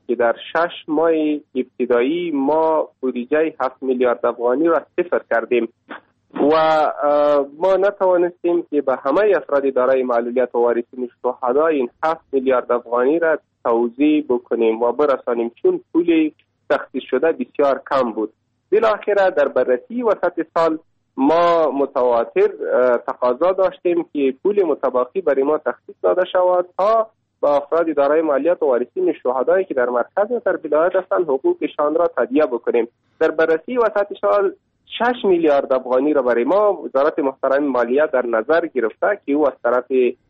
که در 6 ماه ابتدایی ما بودجه 7 میلیارد افغانی را صفر کردیم و ما نتوانستیم که به همه افراد دارای معلولیت و وارثین شهدا این 7 میلیارد افغانی را توزیع بکنیم و برسانیم، چون پول تخصیص شده بسیار کم بود. بالاخره در بررسی وسط سال ما متواتر تقاضا داشتیم که پول متبقی برای ما تخصیص داده شود تا با افراد دارای معلولیت و وارثین شهدایی که در مرکز و در ولایت هستند حقوقشان را تادیه بکنیم. در بررسی وسط سال 6 میلیارد افغانی را برای ما وزارت محترم مالیه در نظر گرفته که او از طرف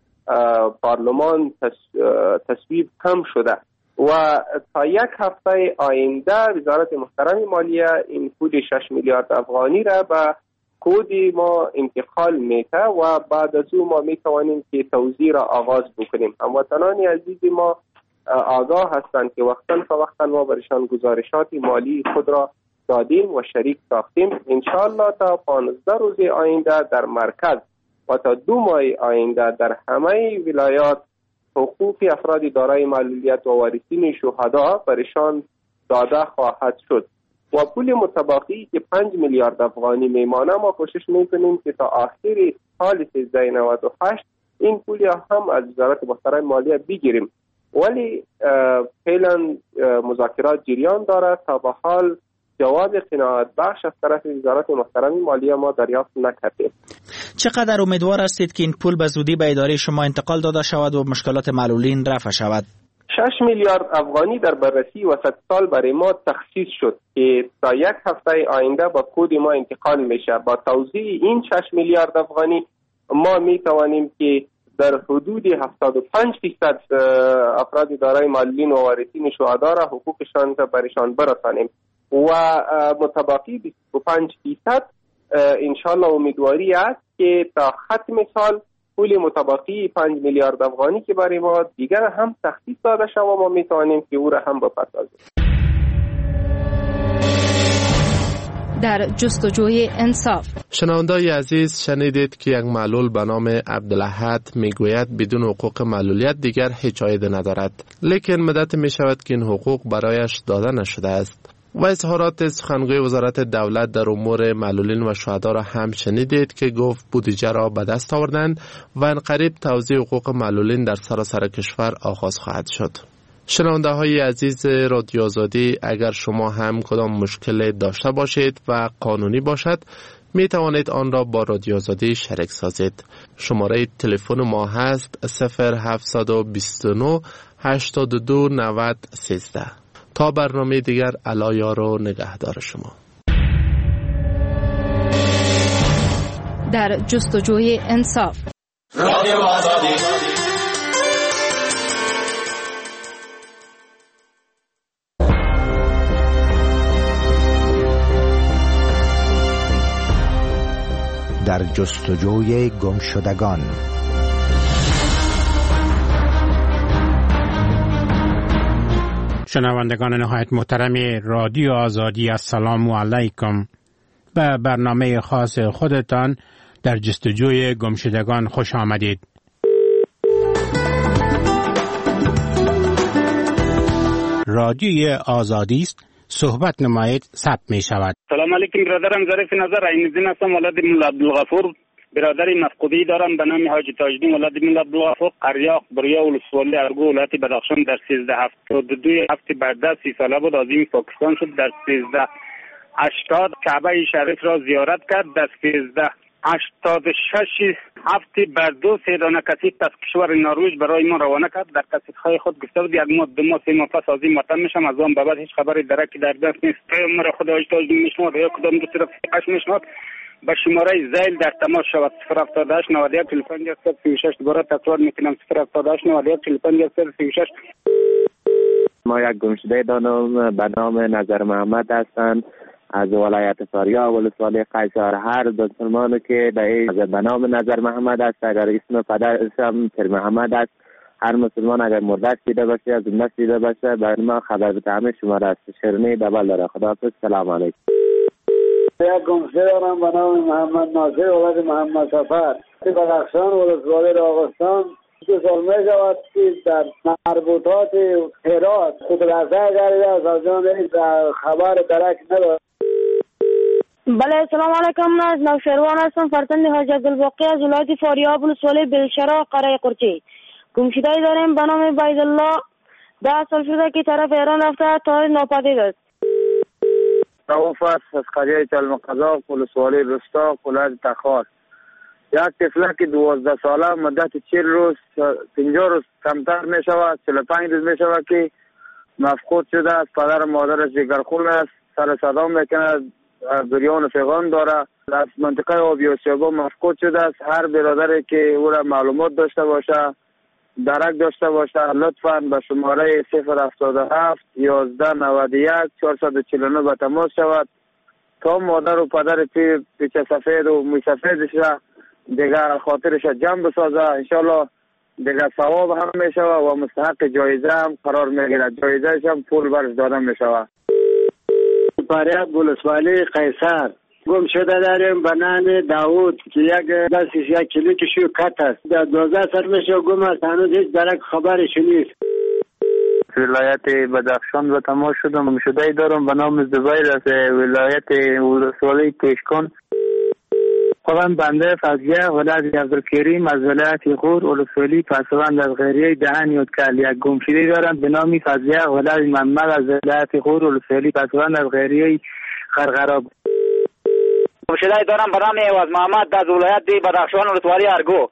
پارلمان تصویب هم شده و تا 1 هفته آینده وزارت محترم مالیه این پول 6 میلیارد افغانی را به کود ما انتقال میته و بعد از او ما میتوانیم که توزیع را آغاز بکنیم. هموطنان عزیز ما آگاه هستند که وقتاً فوقتاً ما برشان گزارشات مالی خود را دادیم و شریک ساختیم. انشاءالله تا 15 روز آینده در مرکز و تا 2 ماه آینده در همه ولایات حقوق افراد دارای معلولیت و وارثین شهدا برشان داده خواهد شد و پول متبقی که 5 میلیارد افغانی میمانه ما کوشش میکنیم که تا آخر سال 1398 این پول هم از وزارت محترم مالیه بگیریم، ولی فعلا مذاکرات جریان دارد. تا به حال جواب قناعت بخش از طرف وزارت محترم مالیه ما دریافت نکردیم. چقدر امیدوار هستید که این پول به زودی به اداره شما انتقال داده شود و مشکلات معلولین رفع شود؟ 6 میلیارد افغانی در بررسی وسط سال برای ما تخصیص شد که تا 1 هفته آینده با کود ما انتقال میشه. با توزیع این 6 میلیارد افغانی ما میتوانیم که در حدود 75% افراد دارای معلولین و وارثین شهدا را حقوقشان را برشان برسانیم و متبقی 25% انشالله امیدواری است که تا ختم سال پول متبقی 5 میلیارد افغانی که برای ما دیگر هم تخصیص داده شود و ما میتوانیم که او را هم بپردازیم. در جستجوی انصاف. شنونده‌های عزیز، شنیدید که یک معلول به نام عبدالاحد میگوید بدون حقوق معلولیت دیگر هیچ عایدی ندارد، لیکن مدت می شود که این حقوق برایش داده نشده است. و اظهارات سخنگوی وزارت دولت در امور معلولین و شهدا را هم شنیدید که گفت بودجه را به دست آوردند و انقریب توزیع حقوق معلولین در سراسر کشور آغاز خواهد شد. شنونده های عزیز رادیو آزادی، اگر شما هم کدام مشکل داشته باشید و قانونی باشد می توانید آن را با رادیو آزادی شریک سازید. شماره تلفن ما هست 0729 82 90 13. تا برنامه دیگر، علایار و نگهدار شما. در جستجوی انصاف. رادیو آزادی. در جستجوی گمشدگان. شنوندگان نهایت محترم رادیو آزادی، السلام علیکم. به برنامه خاص خودتان در جستجوی گمشدگان خوش آمدید. رادیوی آزادی است، صحبت نمایید، ثبت می شود. سلام علیکم برادرم، ظریف نظر عین‌الدین هستم، ولد مولا عبدالغفور. برادری مفقودی دارم به نام حاجی تاجدین ولد مولا عبدالغفور، قریاق بریا ولسوالی ارگو ولایت بدخشان. در 1372 هفته بعد 30 ساله بود، عظیم پاکستان شد. در 1380 کعبه شریف را زیارت کرد. در 1386 هفته بعد 2 دانه کثیف از کشور نروژ برای ما روانه کرد. در کثیف‌های خود گفته بود 1 ماه 2 ماه 3 ماه پس از این وطن میشم. از آن به بعد هیچ خبری درکی در دست نیست. پیامبر خدا حاجی تاجدین میشنود یا کدام دو طرف قش میشنود. با شماره زیل در تماس شود 078 91 45 36. دوباره تکرار میکنم 078 91 45 36. ما یک گمشده دانم به نام نظر محمد هستند از ولایت فاریاب ولسوالی قیصر. هر مسلمانی که به نام نظر محمد است، اگر اسم پدرشم پیر محمد است، هر مسلمان اگر مردش دیده باشه از زنده دیده باشه برای ما خبر به همه شماره است. شرنی دبل داره. خداحافظ. سلام علیکم. یک گمشده دارم به نام محمد ناصر ولد محمد سفر، بدخشان ولسوالی راغستان. 2 سال می شود که در مربوطات هرات خودرسای گردیده است، از آن خبر درک ندارد. بله سلام علیکم. من نوشروان هستم، فرزند حاج عبدالباقی از ولایت فاریاب ولسوالی بلشرا قره قرچی. گمشده‌ای داریم به نام بایدالله. 10 سال شده که طرف ایران رفته تا ناپدید است. رؤوف است از قریه چلمقذاق ولسوالی رستاق ولایت تخار. یک طفل که 12 ساله مدت 40 روز 50 روز کمتر می شود، 45 روز می شود که مفقود شده است. پدر و مادرش جگرخون است، سر صدا میکنه، بریان و فیغان داره، از منطقه آبی و سیابا مفقود شده است. هر برادری که او را معلومات داشته باشه، درک داشته باشه، لطفاً به شماره 077 1191 449 به تماس شود تا مادر و پدر پیچه سفید و موی سفیدش دیگه خاطرش جمع بسازه. انشالله دیگه ثواب هم میشوه و مستحق جایزه هم قرار میگیره. جایزهش هم پول برش داده میشوه. فاریاب ولسوالی قیصر. گم شده داریم به نام داوود که یک دستش یک کلیکشی کت است. 12 سال میشه گم است، هنوز هیچ درک خبرش نیست. ولایت بدخشان به تماس شدم. گمشده‌ای دارم به نام زبیر از ولایت ولسوالی کشکان. خودم بنده فضیه ولایت عبدالکریم از ولایت غور ولسوالی پسوند از غیریه دهن یادکل. یک گمشده‌ای دارم به نام فضیه ولایت محمد از ولایت غور ولسوالی پسوند از غیریه خرقراب. گمشده‌ای دارم به نام عوض محمد از ولایت بدخشان ولسوالی ارگو.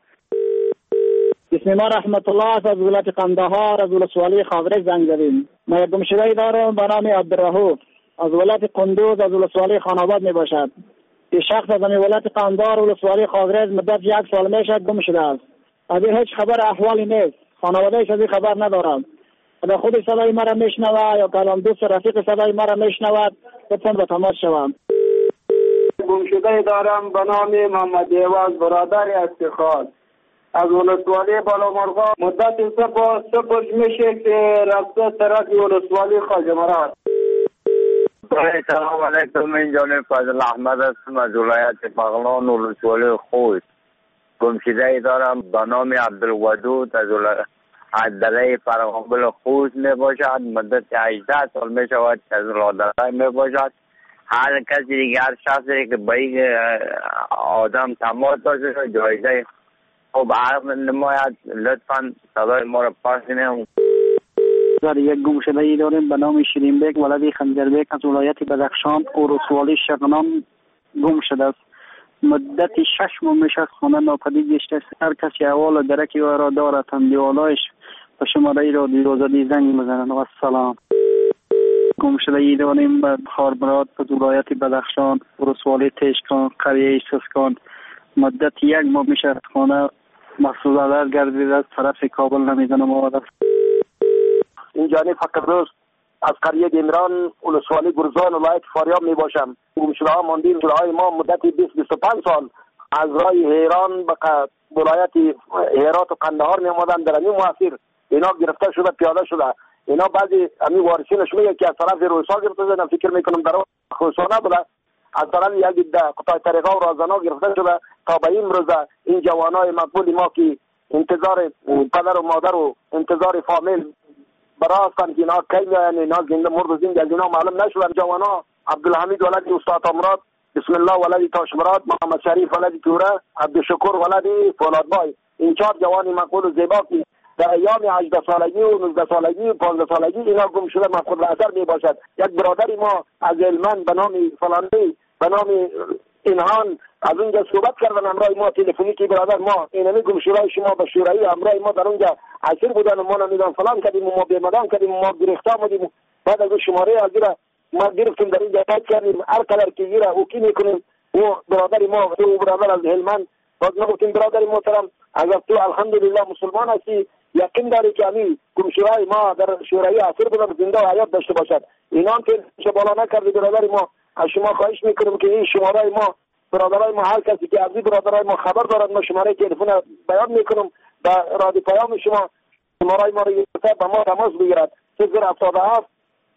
اسم ما رحمت الله است از ولایت قندهار از ولسوالی خاورز زنگ زدیم. ما یک گمشده‌ای دارم به نام عبدالرحوف از ولایت قندوز از ولسوالی خاناباد می باشد. این شخص از ولایت قندهار ولسوالی خاورز مدت 1 سال میشد گم شده است. از این هیچ خبر احوالی نیست. خانواده‌اش از این خبر ندارند. اگر خود صدای مرا میشنوه یا کلام دوست رفیق صدای مرا میشنود لطفاً به تماس شوند. گمشده‌ای دارم به نام محمد عوض برادر استخار از ولسوالی بالامرغا. مدت 3 برج میشه که رفته طرف ولسوالی خواجه‌مراد. سلام علیکم. من جانب فضل احمد هستم از ولایت بغلان ولسوالی خوست. گمشده‌ای دارم به نام عبدالودود از عدله فرغانبل خوست می باشد. مدت 18 سال می شود که از لادره می باشد. هر کسی دیگر شخصی که با یک آدم تماس داشته جایزه خوب عرق نماید لطفاً صدای ما را پاس کنیم. یک گمشده‌ای داریم به نام شیرینبک ولد خنجربک از ولایت بدخشان ولسوالی شغنان گم شده است. مدت 6 ماه میشه خانه ناپدید گشته است. هر کسی احوال و درکی او را دارد هم دیوالایش به شماره رادیو آزادی زنگ بزنند. و السلام. گمشده‌ای داریم به خاربراد از ولایت بدخشان ولسوالی تشکان قریه سسکان. مدت 1 ماه میشه خانه محصول عدد گردیده است. طرف کابل نمیزنم آمده است. این جانب فقردوست از قریه دیمران ولسوالی گرزان ولایت فاریاب می باشم. گمشده‌ها ماندیم. گمشده‌های ما مدت 20-25 سال از راه ایران به ولایت هرات و قندهار می آمدن. در این مسیر اینا گرفته شده پیاده شده. اینا بعضی امی وارثینش میگه که از طرف روسا گرفته شده. فکر میکنم در خراسان بوده. از طرف یک قطاع طریقه و رازنا گرفته شده تا به این روز این جوانای مقبول ما که انتظار پدر و مادر و انتظار فامیل براستن که اینا کی میاین، اینا زنده مرد زنده از اینا معلوم نشدن. جوانا عبدالحمید ولد استاد امراد، بسم الله ولد تاشمراد، محمد شریف ولد توره، عبدالشکور ولد فولادبای. این 4 جوانی مقبول و زیبا که در ایام 18 سالگی و 19 سالگی و 15 سالگی اینا گم شده مفقود اثر می باشد. یک برادری ما از هلمند به نام فلانی به نام اینهان از اونجا صحبت کردن همراه ما تلفنی که برادر ما اینمی گم شده شما به شورایی همراه ما در اونجا اسیر بودن و ما نمیدان فلان کردیم و ما بیمدان کردیم و ما گرفته آمدیم. بعد از شماره از ما گرفتیم در اینجا قید کردیم. هر کلر که گیره او کی میکنیم و برادری ما او برادر از هلمند باز نگفتیم برادری محترم اگر تو الحمدلله مسلمان هستی یقین داری که همین گمشده‌های ما در شورایی اسیر بودن زنده و حیات داشته باشد. اینان که بالا نکردی برادری ما از شما خواهش میکنم که این شماره ما برادرای ما هر کسی که از این برادرای ما خبر دارد ما شماره تلفن بیان میکنم به رادیو پیام شما شماره ما رو به ما تماس بگیرد 077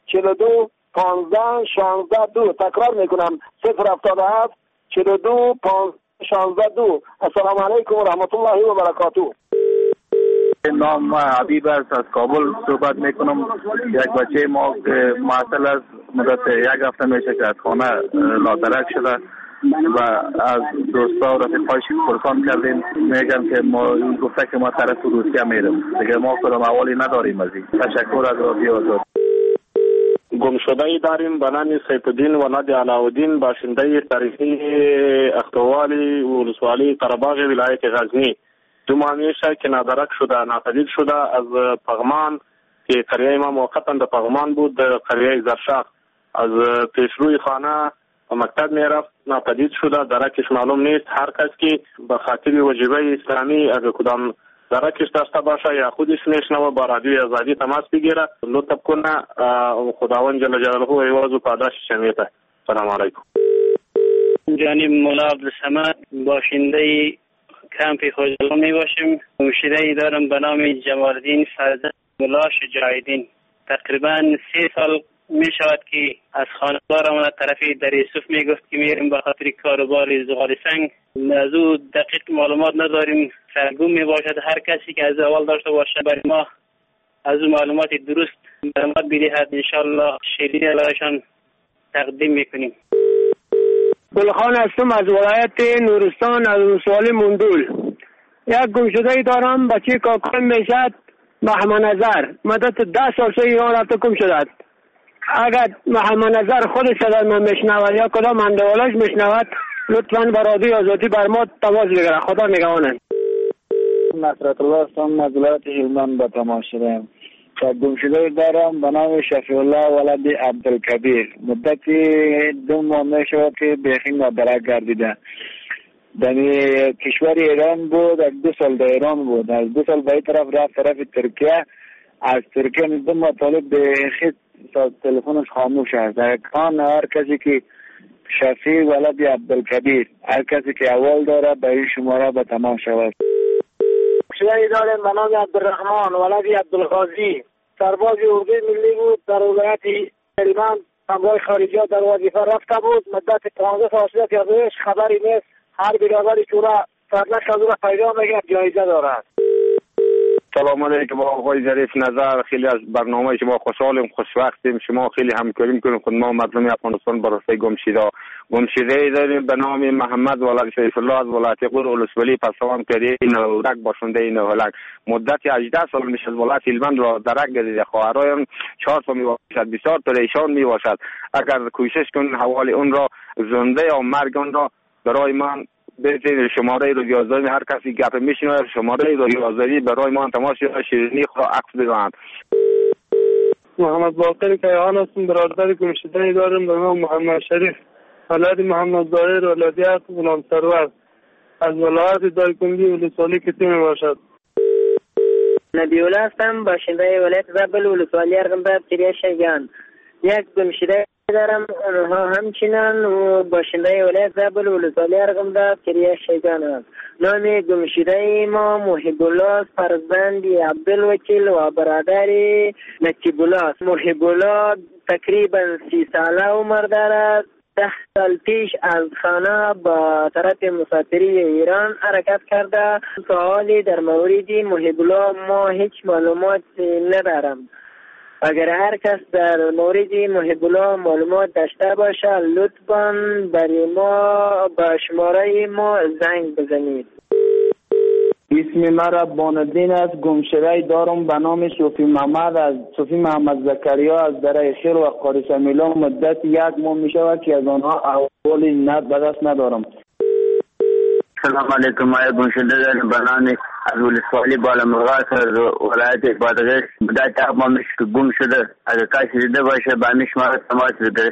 42 15 16 2. تکرار میکنم 077 42 15 16 2. السلام علیکم و رحمت الله و برکاته. نام حبیب است، از کابل صحبت میکنم. یک بچه ما معطل است، مدت 1 هفته میشه که از خانه نادرک شده و از دوستا و رفیقایش پرسان کردیم، میگن که ما گفته که ما طرف روسیه میرم دیگه، ما کدام احوالی نداریم. از این تشکر از رادیو آزاد. گمشده‌ای داریم به نام سیف الدین ولد علاءالدین، باشنده تاریخی اختوالی ولسوالی قره‌باغ ولایت غزنی. 2 ماه میشه که نادرک شده، ناپدید شده از پغمان که قریه ما موقتا در پغمان بود، قریه زرشاق. از پیشروی خانه و مکتب میرفت، ناپدید شده، درکش معلوم نیست. هر کس که به خاطر وجیبه اسلامی اگر کدام درکش داشته باشه یا خودش میشنوه با رادیوی آزادی تماس بگیره، لطف کنه. خداوند جل جلاله ایواز و پاداش شمیته. سلام علیکم. جانب مولا عبدالصمد، باشنده کمپ خوزلو می باشیم. گمشده‌ای دارم به نام جمال الدین فرزند مولا شجاع‌الدین. تقریبا 3 سال می شود که از خانواده‌ام طرف در یوسف می گفت که میریم به خاطر کاروبار زغال سنگ. از او دقیق معلومات نداریم، سرگم می باشد. هر کسی که از اول داشته باشه برای ما از او معلومات درست معلومات بدهد، انشالله شیرین علایشان تقدیم میکنیم. گلخان هستم از ولایت نورستان، از ولسوالی مندول. یک گمشده‌ای دارم، بچه کاکایم میشد محمد نظر، مدت 10 سال سه ایران رفته گم شد. اگر محمد نظر خودش صدای من میشنود یا کدام اندوالش میشنود، لطفاً به رادیو آزادی بر ما تماس بگیره. خدا نگهبان. نصرت الله هستم از ولایت هلمند به تماس شدم. گمشده دارم به نام شفیع الله ولد عبدالکبیر. مدتی 2 ماه میشود که بیخی نادرک گردیده. در کشور ایران بود، از 2 سال در ایران بود، از 2 سال به این طرف رفت طرف ترکیه. از ترکیه 2 ماه طالب بیخی تلفنش خاموش است. در کان هر کسی که شفیع ولد عبدالکبیر، هر کسی که اول داره به این شماره به تماس شود. گمشده‌ای داریم به نام عبدالرحمن ولد عبدالغازی، سرباز اردوی ملی بود، در ولایت هلمند اموال خارجی در وظیفه رفته بود. مدت 15 سال شده که ازش خبری نیست. هر برادری که را سرنش از او را پیدا میگه جایزه دارد. سلام علیکم آقای ظریف نظر، خیلی از برنامه شما خوشحالیم، خوشوقتیم. شما خیلی همکاری میکنیم خود ما مردم افغانستان برای گمشده داریم به نام محمد ولد سیف الله از ولایت غور ولسوالی پسوان کری نورک باشنده نورک. مدت 18 سال میشه از ولایت هلمند را درک گردیده. خواهرایان 4 سال میباشد، بسیار پریشان میباشد. اگر کوشش کنین حوالی اون را زنده یا مرگ اون را برای من بزنید. شماره رادیو آزادی هر کسی گپ میشنوه شماره رادیو آزادی برای ما تماس یا شیرینی خود عکس بزنند. محمد باقر کیهان هستم، برادر گمشده‌ای دارم به نام محمد شریف ولد محمد ظاهر ولدیت غلام سرور، از ولایت دایکنډي ولسوالی کتی می باشد. نبی الله هستم، باشنده ولایت زابل ولسوالی ارغنداب کریه شیگان. یک گمشده دارم، اونها همچنان باشنده ولایت زابل ولسوالی ارغنداب کریه شیگان است. نام گمشده ما محب الله فرزند عبدالوکیل و برادر نجیب الله است. محب الله تقریبا 30 ساله عمر دارد. 10 سال پیش از خانه با طرف مسافری ایران حرکت کرده. سوالی در مورد محب الله ما هیچ معلومات ندارم. اگر هر کس در مورد محب الله معلومات داشته باشه لطفاً برای ما با شماره ما زنگ بزنید. اسم ما ربان الدین است. گمشده‌ای دارم به نام صوفی محمد زکریا از درای خیر و قاریس میلان. مدت 1 ماه می شود که از آنها احوالی به دست ندارم. سلام علیکم. ما گمشده دارم به نام از ولسوالی بالامرغاز از ولایت بادغیس. مدت 1 ماه میشه که گم شده. اگر کسی دیده باشه به همین شماره تماس بگیرید.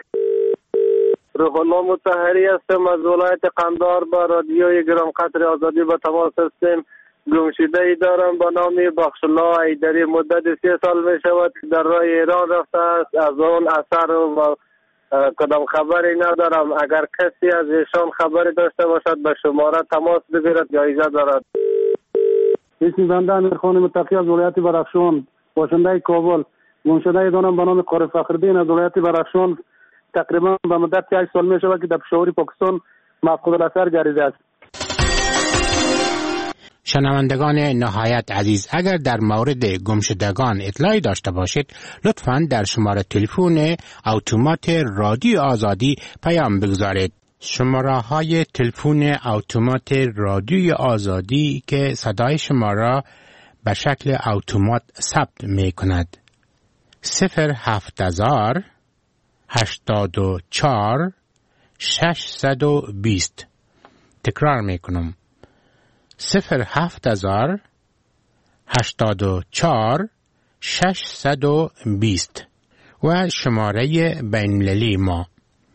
روح الله مطهری هستم، از ولایت قندهار با رادیوی گران قدر آزادی به تماس هستیم. گمشده‌ای دارم به نام بخش الله ایدری. مدت 3 سال می شود در راه ایران رفته است. از اون اثر و کدام خبری ندارم. اگر کسی از ایشان خبری داشته باشد به شماره تماس بگیرد، جایزه دارد. اسم بنده امیرخان متقی از ولایت بدخشان، باشنده کابل. گمشده‌ای دارم به نام قاری فخرالدین از ولایت بدخشان. تقریبا به مدت 8 سال می شود که در پشاور پاکستان مفقود الاثر گردیده است. شنوندگان نهایت عزیز، اگر در مورد گمشدگان اطلاعی داشته باشید لطفاً در شماره تلفن اتومات رادیو آزادی پیام بگذارید. شماره های تلفن اتومات رادیو آزادی که صدای شما را به شکل اتومات ثبت می کند 07000 84 620. تکرار می کنم 07000 84 620 و شماره بین‌المللی ما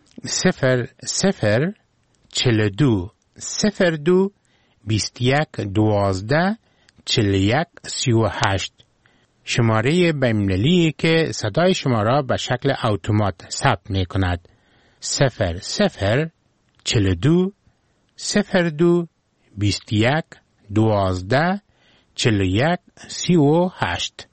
0042 02 21 12 41 38. شماره بین‌المللی که صدای شما را به شکل اتومات ثبت می کند 0042 02 21 12 41 38.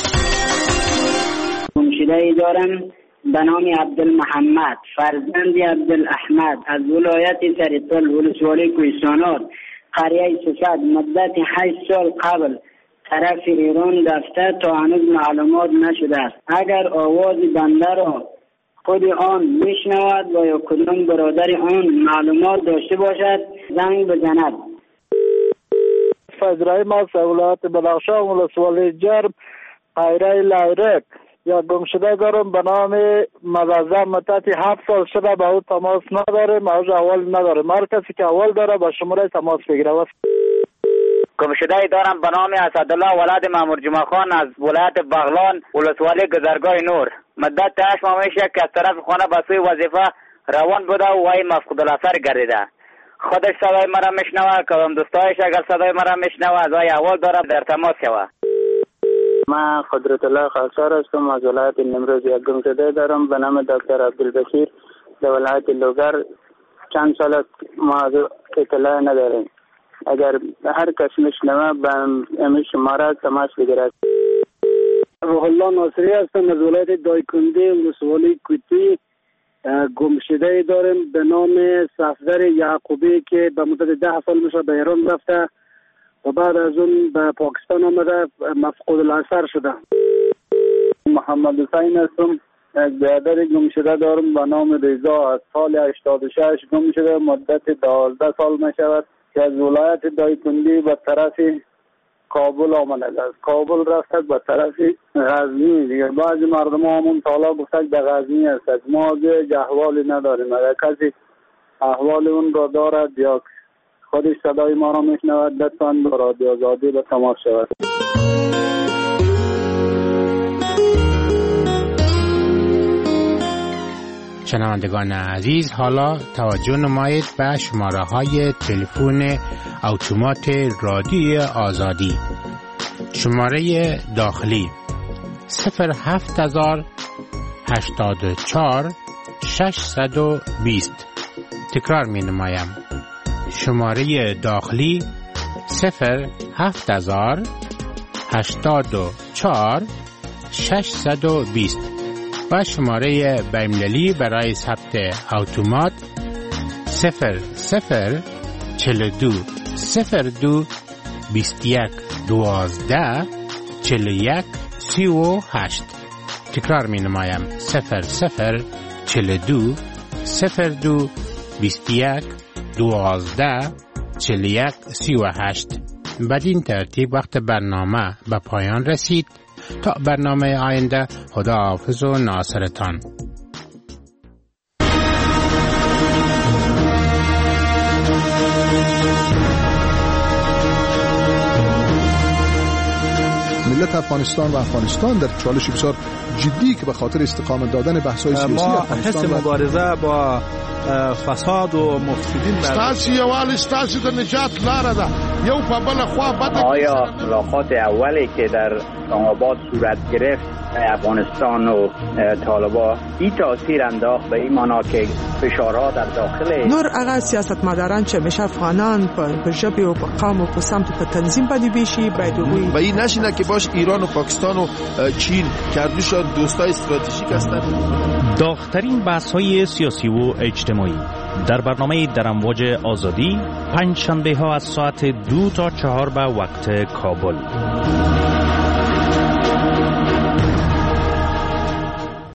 گمشده‌ای دارم به نام عبدالمحمد فرزند عبدالاحمد از ولایت سرطل ولسوالی کوهستانات قریه سوسد مدت 8 سال قبل طرف ایران رفته تا هنوز معلومات نشده است. اگر آواز بنده را خود آن میشنود و یا کدام برادر آن معلومات داشته باشد زنگ بزند. فضرای ما ولایت بدخشان ولسوالی جرم قریه لیرک یا گمشده دارم به نام مغزه مدت 7 سال شده به او تماس نداریم، از اول نداریم. هر کسی که اول داره با شماره تماس بگیره. گمشده دارم به نام اسدالله ولد مامور جمعه خان از ولایت بغلان ولسوالی گذرگاه نور مدت 8 ماه میشه که از طرف خانه به سوی وظیفه روان بوده و وی مفقود الاثر گردیده. خودش صدای مرا میشنوه، کدام دوستایش اگر صدای مرا میشنوه از وی اول داره در تماس شوه. من قدرت الله خالصار هستم از ولایت نیمروز. یک گمشده دارم به نام دکتر عبدالبشیر در ولایت لوگر. چند سال است ما از اطلاع نداریم. اگر هر کس میشنوه به امی شماره تماس بگیرد. روح الله ناصری هستم از ولایت دایکنده ولسوالی کوتی. گمشده داریم به نام صفدر یعقوبی که به مدت 10 سال میشه به ایران رفته و بعد از اون به پاکستان آمده مفقود الاثر شده. محمد حسین هستم. یک برادر گمشده دارم به نام رضا از سال 86 گم شده مدت 12 سال میشود که از ولایت دایکنده به طرف کابل آمده است. کابل رفته به طرف غزنی. دیگه بعضی مردم همون سالا گفتن به غزنی است. ما احوالی نداریم. اگر کسی احوال اون را دارد یا خودش صدای ما را میشنود لطفاً با رادیو آزادی به تماس شود. شنوندگان عزیز، حالا توجه نمایید به شماره های تلفن اتومات رادیو آزادی. شماره داخلی 07000 84 620. تکرار می نمایم. شماره داخلی 07000 84 620 و شماره بین‌المللی برای ثبت اتومات 0042 02 21 12 41 38. تکرار می نمایم 0042 02 21 12 41 38. بدین ترتیب وقت برنامه به پایان رسید. تا برنامه آینده، خداحافظ و ناصرتان. ملت افغانستان و افغانستان در چالش بسیار جدی که به خاطر استقامت دادن بحث‌های سیاسی افغانستان حس مبارزه با فساد و مفسدین ستاسو یوال ستاسو د نجات لاره ده. یو په بل خوا بده. آیا ملاقات اولی که در اسلام‌آباد صورت گرفت افغانستان و طالبان این تاثیر انداخت به این معنا که فشارها در داخل نور هغه سیاستمداران چې همیشه افغانان په ژبې او په قوم او په سمت په تنظیم باندې بیشي باید وي و این نشینه که باش ایران و پاکستان و چین کردوشان دوستای استراتژیک هستند. داغ‌ترین بحث‌های سیاسی و اجتماعی در برنامه در امواج آزادی 5 شنبه ها از ساعت 2 تا 4 به وقت کابل.